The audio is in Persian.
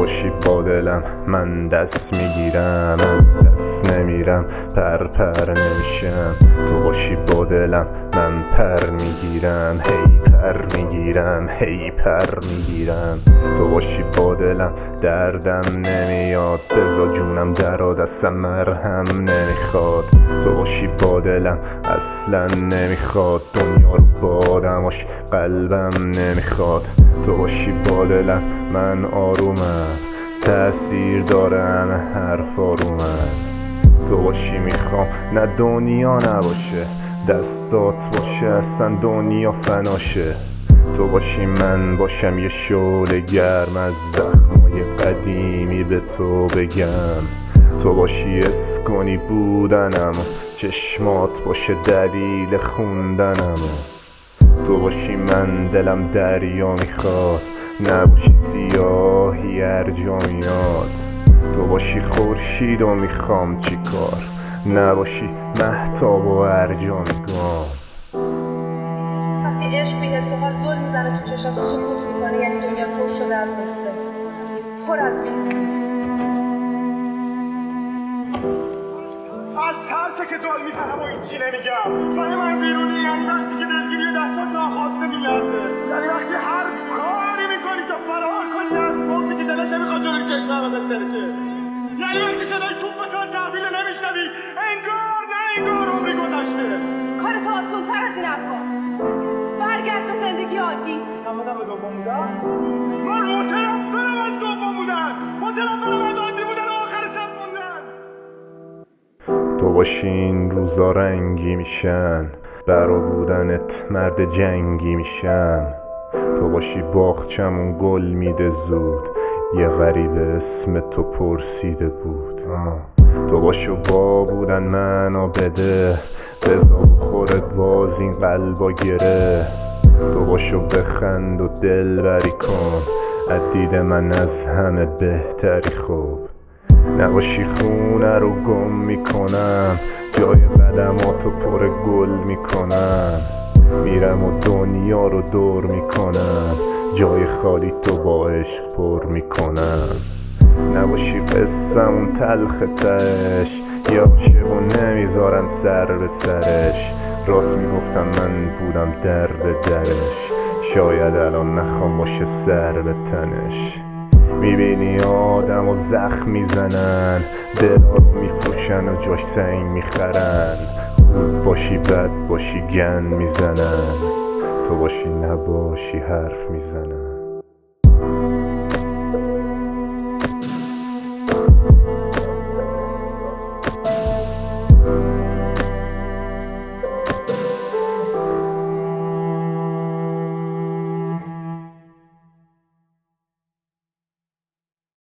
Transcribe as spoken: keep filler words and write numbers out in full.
باشی با دلم من دست میگیرم، از دست نمیرم، پر پر نمیشم. تو باشی با دلم من پر میگیرم، هی پر میگیرم، هی پر میگیرم. تو باشی با دلم دردم نمیاد، بزا جونم درا دستم مرهم نمیخواد. تو باشی با دلم اصلا نمیخواد، دنیا رو بادماش قلبم نمیخواد. تو باشی با دلم من آرومم، تأثیر داره همه حرف آرومم. تو باشی میخوام نه دنیا نباشه، دستات باشه اصلا دنیا فناشه. تو باشی من باشم یه شعله گرم، از زخمای قدیمی به تو بگم. تو باشی حس کنی بودنم، چشمات باشه دلیل خوندنم. تو باشی من دلم دریا میخواد، نباشی سیاهی هر جا میاد. تو باشی خورشید و میخوام چی کار، نباشی مهتاب و هر جا میگم. وقتی عشق بی حس و حال زل میزنه تو چشات و سکوت میکنه، یعنی دنیا پر شده از قصه، پر از مهمونی. از ترسه که زل میزنم و هیچی نمیگم. ولی من بیرونی، یعنی وقتی که دلگیری دستات ناخواسته میلرزه، یعنی وقتی هر کاری میکنی تا فرار کنی از موقعی که دلت نمیخواد جلوی چشمه بترکه، یعنی وقتی صدای توپ سر تحویل نمیشنوی، انگار نه انگار عمری گذشته. کارت آسون‌تر از این حرفا، برگرد به زندگی عادی. من بدم به دوم بودن؟ من متنفرم از دوم بودن، متنفرم از عادی بودن و آخر سب موندن. تو باشی این روزا رنگی میشن، برا بودنت مرد جنگی میشم. تو باشی باغچمون گل میده زود، یه غریب اسم تو پرسیده بود. آه. تو باشو با بودن منو بده، بزا بخورت باز این قلبا گره. تو باشو بخند و دل بری کن، دید من از همه بهتری. خوب نباشی خونه رو گم میکنم، جای قدماتو پر گل میکنم. میرم و دنیا رو دور میکنم، جای خالی تو با عشق پر میکنم. نباشی قصمون تلخ تش، یا عاشق و نمیذارن سر به سرش. راست میگفتم من بودم در به درش، شاید الان نخوام باشه سر به تنش. میبینی آدم و زخم میزنن، دلا رو میفروشن و جاش سنگ میخرن. خوب باشی بد باشی گن میزنن، تو باشی نباشی حرف میزنن.